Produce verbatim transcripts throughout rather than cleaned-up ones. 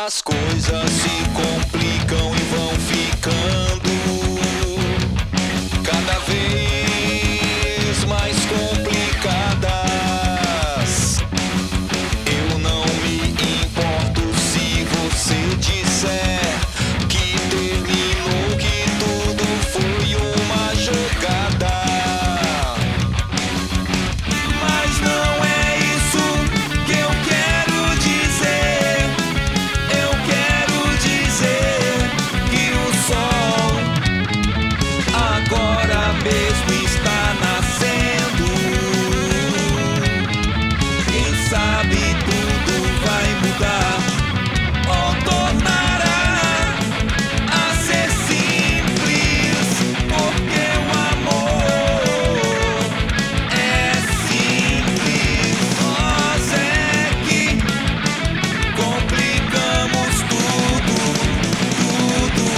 as coisas se complicam e vão ficando cada vez mais complicadas. Eu não me importo se você disser que terminou, que tudo foi uma jogada. Mas não é isso que eu quero dizer. Eu quero dizer que o sol agora mesmo está nascendo. Quem sabe tudo vai mudar ou tornará a ser simples, porque o amor é simples. Nós é que complicamos tudo, tudo.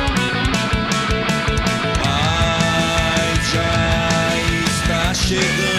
Mas já está chegando